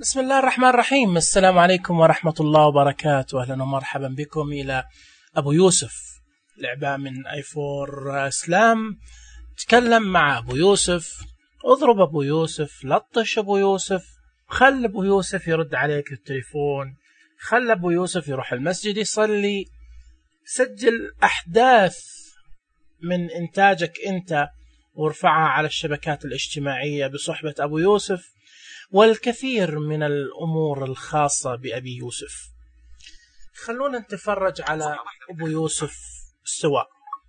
بسم الله الرحمن الرحيم. السلام عليكم ورحمة الله وبركاته. أهلا ومرحبا بكم إلى أبو يوسف، لعبة من اي4 سلام. تكلم مع أبو يوسف، اضرب أبو يوسف، لطش أبو يوسف، خل أبو يوسف يرد عليك التليفون، خل أبو يوسف يروح المسجد يصلي. سجل أحداث من إنتاجك أنت وارفعها على الشبكات الاجتماعية بصحبة أبو يوسف، والكثير من الأمور الخاصة بأبي يوسف. خلونا نتفرج على أبو يوسف سوا.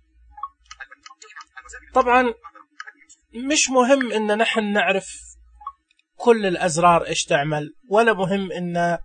طبعا مش مهم إن نحن نعرف كل الأزرار إيش تعمل، ولا مهم إن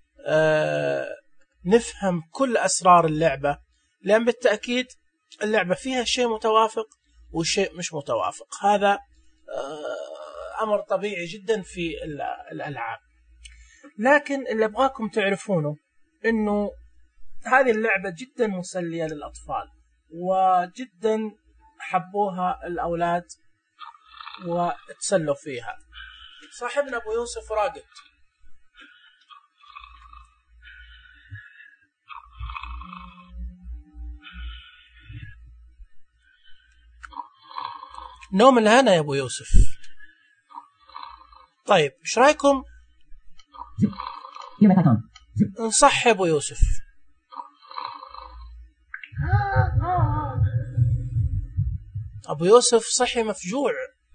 نفهم كل أسرار اللعبة، لأن بالتأكيد اللعبة فيها شيء متوافق وشيء مش متوافق. هذا أمر طبيعي جدا في الألعاب. لكن اللي أبغاكم تعرفونه إنه هذه اللعبة جدا مسلية للأطفال، وجدا حبوها الأولاد وتسلوا فيها. صاحبنا أبو يوسف راقد. نوم الهنا يا أبو يوسف. طيب إيش رأيكم نصحي أبو يوسف؟ أبو يوسف صحي مفجوع.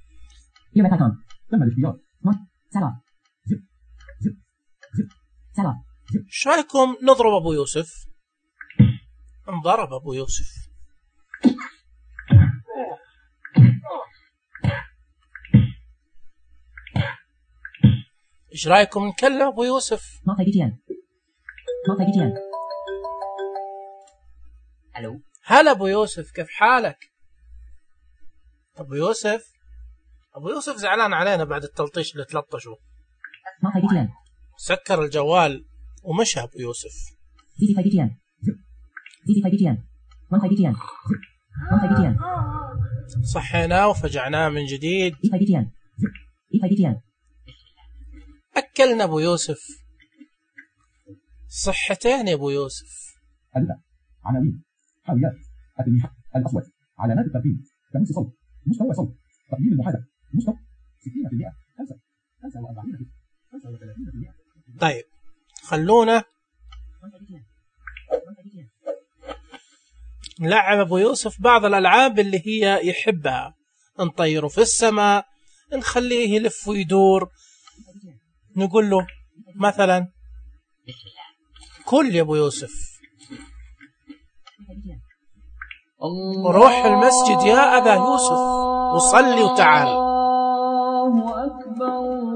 إيش رأيكم نضرب أبو يوسف؟ انضرب أبو يوسف. إيش رأيكم نكلم أبو يوسف؟ ألو، هلا أبو يوسف، كيف حالك؟ أبو يوسف زعلان علينا بعد التلطيش اللي تلطشه. سكر الجوال ومشى أبو يوسف. صحيناه وفجعناه من جديد. أكلنا أبو يوسف. صحتين يا أبو يوسف. عناوين، حاويات، الأصوات، علامات الترتيب، كموس صوت، مستوى صوت، تقييم المحادثة، مستوى 60%، 45%، 35%. طيب خلونا نلعب أبو يوسف بعض الألعاب اللي هي يحبها. نطيره في السماء، نخليه يلف ويدور، نقول له مثلا كل يا أبو يوسف، روح المسجد يا أبا يوسف وصلي وتعال. الله أكبر،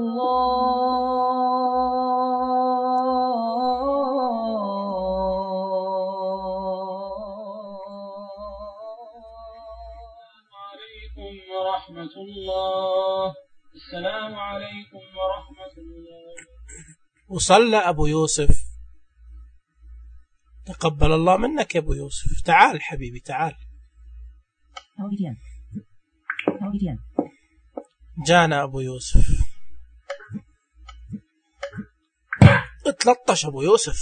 عليكم ورحمة الله. السلام عليكم ورحمة الله. وصلى أبو يوسف. تقبل الله منك يا أبو يوسف. تعال حبيبي تعال. جانا أبو يوسف. اتلطش أبو يوسف.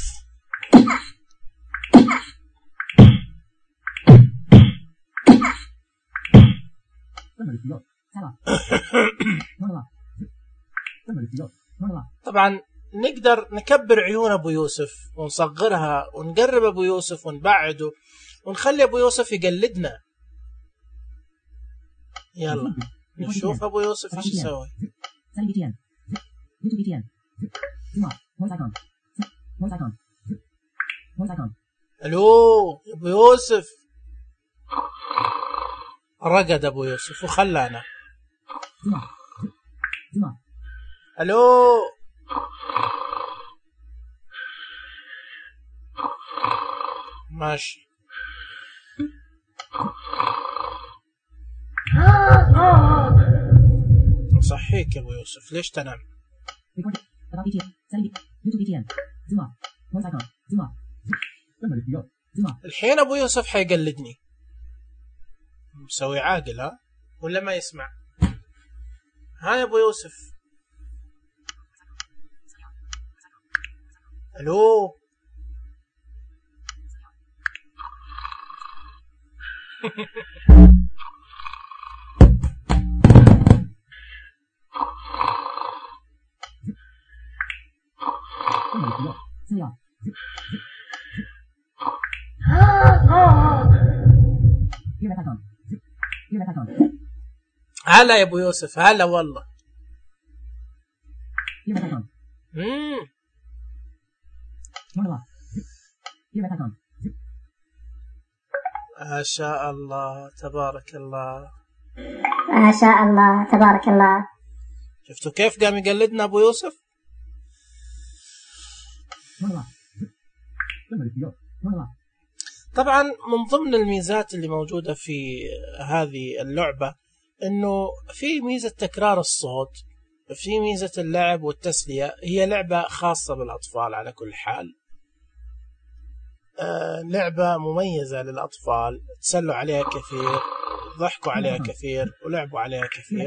طبعا نقدر نكبر عيون أبو يوسف ونصغرها ونقرب أبو يوسف ونبعده ونخلي أبو يوسف يقلدنا. يلا نشوف أبو يوسف إيش يسوي. ألو أبو يوسف. رقد أبو يوسف وخلانا. ألو ماشي. صحيك يا أبو يوسف، ليش تنام؟ الحين أبو يوسف حيقلدني. مسوي عاقل ها ولا ما يسمع؟ ها يا أبو يوسف. الو. هلا يا ابو يوسف، هلا والله. ما شاء الله تبارك الله، ما شاء الله تبارك الله. شفتوا كيف قام يقلدنا ابو يوسف؟ طبعا من ضمن الميزات اللي موجودة في هذه اللعبة انه في ميزة تكرار الصوت، في ميزة اللعب والتسلية. هي لعبة خاصة بالأطفال على كل حال، لعبة مميزة للأطفال، تسلوا عليها كثير، ضحكوا عليها كثير، ولعبوا عليها كثير.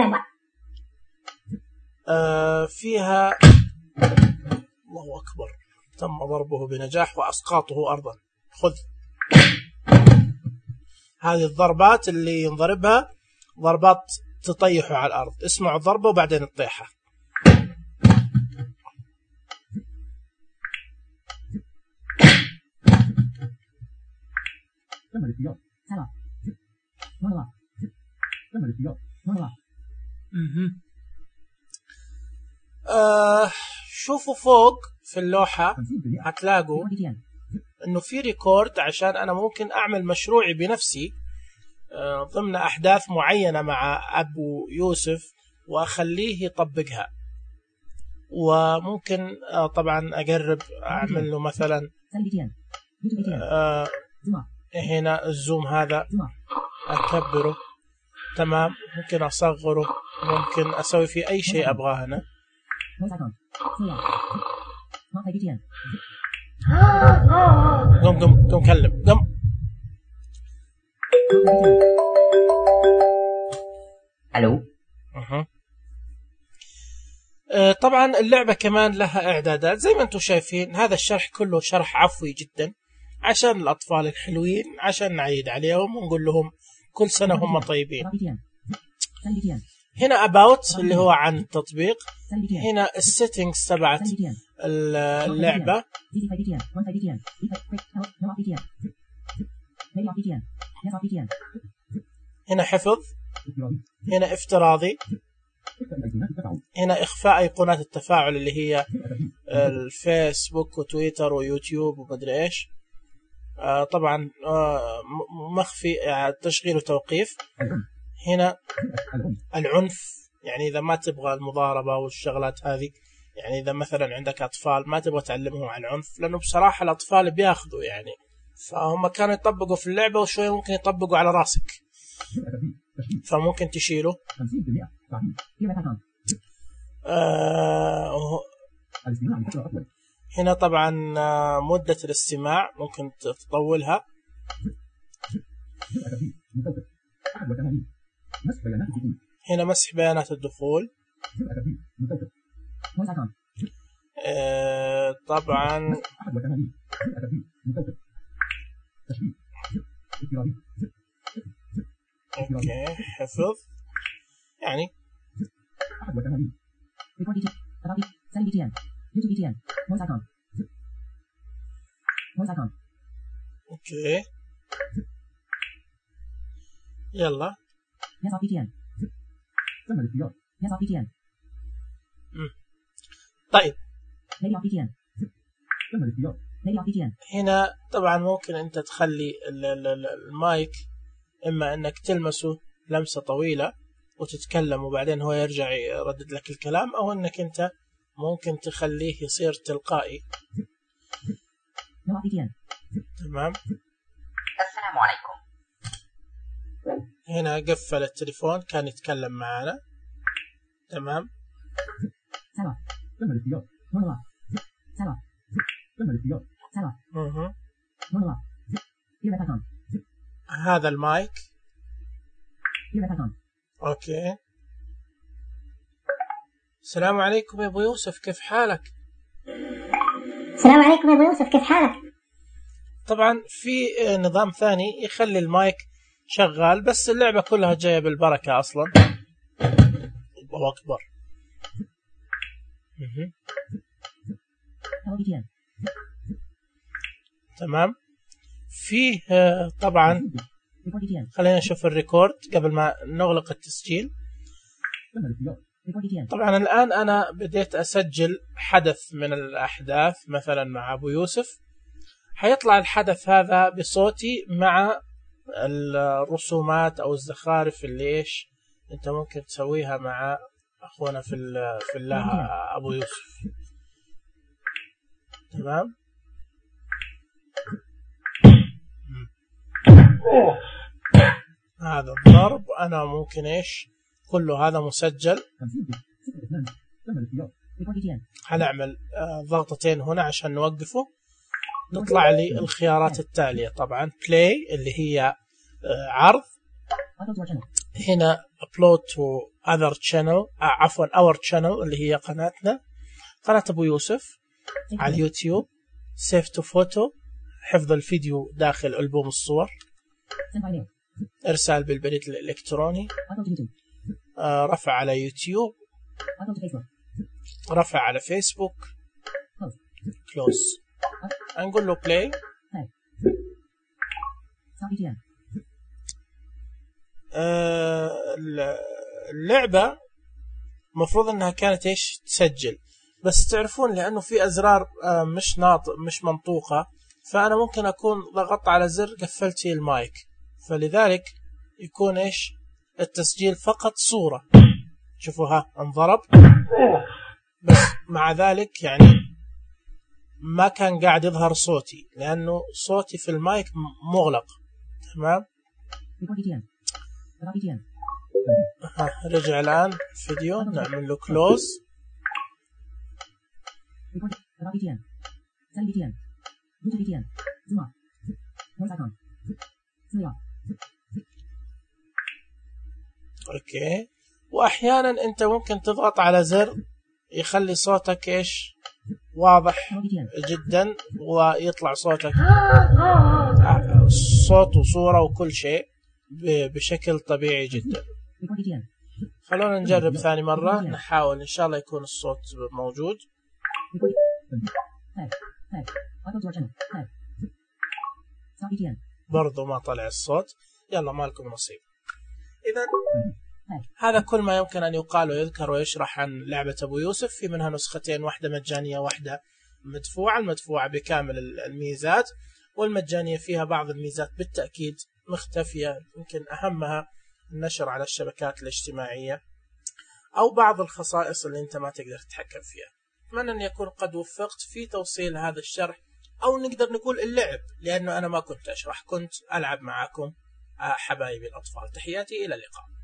فيها الله أكبر، تم ضربه بنجاح وأسقاطه أرضا. خذ هذه الضربات اللي ينضربها ضربات تطيحه على الأرض. اسمعوا الضربة وبعدين الطيحة. شوفوا فوق في اللوحة هتلاقوا انه في ريكورد، عشان انا ممكن اعمل مشروعي بنفسي ضمن احداث معينة مع ابو يوسف واخليه يطبقها. وممكن طبعا اقرب اعمل له مثلا هنا الزوم هذا اكبره، تمام. ممكن اصغره، ممكن اسوي فيه اي شيء ابغاه هنا. قم كلم قم. الو. طبعا اللعبة كمان لها اعدادات زي ما انتم شايفين. هذا الشرح كله شرح عفوي جدا عشان الاطفال الحلوين، عشان نعيد عليهم ونقول لهم كل سنة هم طيبين. هنا about اللي هو عن التطبيق. هنا السيتنجز تبعت اللعبة. هنا حفظ، هنا افتراضي، هنا إخفاء أيقونات التفاعل اللي هي الفيسبوك وتويتر ويوتيوب ومدري إيش. طبعا مخفي تشغيل وتوقيف. هنا العنف، يعني إذا ما تبغى المضاربة والشغلات هذه، يعني إذا مثلا عندك أطفال ما تبغى تعلمهم عن العنف، لأنه بصراحة الأطفال بياخذوا يعني، فهم كانوا يطبقوا في اللعبة وشوية ممكن يطبقوا على راسك، فممكن تشيله. هنا طبعا مدة الاستماع ممكن تطولها. هنا مسح بيانات الدخول. طبعا اوكي حفظ يعني. اوكي يلا. طيب هنا طبعا ممكن انت تخلي المايك اما انك تلمسه لمسة طويلة وتتكلم وبعدين هو يرجع يردد لك الكلام، او انك انت ممكن تخليه يصير تلقائي. تمام. السلام عليكم. هنا قفل التليفون كان يتكلم معنا. تمام. هذا المايك. اوكي. السلام عليكم يا ابو يوسف، كيف حالك؟ السلام عليكم يا ابو يوسف، كيف حالك؟ طبعا في نظام ثاني يخلي المايك شغال بس اللعبة كلها جاية بالبركة أصلا. الله أكبر. تمام. فيه طبعا خلينا نشوف الريكورد قبل ما نغلق التسجيل. طبعا الآن أنا بديت أسجل حدث من الأحداث مثلا مع أبو يوسف، حيطلع الحدث هذا بصوتي مع الرسومات أو الزخارف اللي إيش أنت ممكن تسويها مع أخونا في الله أبو يوسف. تمام. هذا الضرب أنا ممكن إيش كله هذا مسجل. هنعمل ضغطتين هنا عشان نوقفه، تطلع لي الخيارات التالية. طبعا play اللي هي عرض، هنا upload to other channel عفوا our channel اللي هي قناتنا، قناة أبو يوسف على اليوتيوب، save to photo حفظ الفيديو داخل ألبوم الصور، إرسال بالبريد الإلكتروني، رفع على يوتيوب، رفع على فيسبوك، close. نقول له play. اللعبة مفروض انها كانت ايش تسجل، بس تعرفون لانه في ازرار مش منطوقة، فانا ممكن اكون ضغطت على زر قفلت المايك، فلذلك يكون ايش التسجيل فقط صورة. شوفوا ها انضرب، بس مع ذلك يعني ما كان قاعد يظهر صوتي لانه صوتي في المايك مغلق. تمام. رجع الآن فيديو، نعمل له كلوز. اوكي. واحيانا انت ممكن تضغط على زر يخلي صوتك ايش واضح جدا ويطلع صوتك صوت وصورة وكل شيء بشكل طبيعي جدا. خلونا نجرب ثاني مرة، نحاول إن شاء الله يكون الصوت موجود. برضو ما طلع الصوت، يلا ما لكم نصيب. إذا هذا كل ما يمكن أن يقال ويذكر ويشرح عن لعبة أبو يوسف. في منها نسختين، واحدة مجانية واحدة مدفوعة. المدفوعة بكامل الميزات، والمجانية فيها بعض الميزات بالتأكيد مختفية، يمكن أهمها النشر على الشبكات الاجتماعية أو بعض الخصائص اللي أنت ما تقدر تتحكم فيها. أتمنى أن يكون قد وفقت في توصيل هذا الشرح، أو نقدر نقول اللعب، لأنه أنا ما كنت أشرح، كنت ألعب معكم حبايبي الأطفال. تحياتي، إلى اللقاء.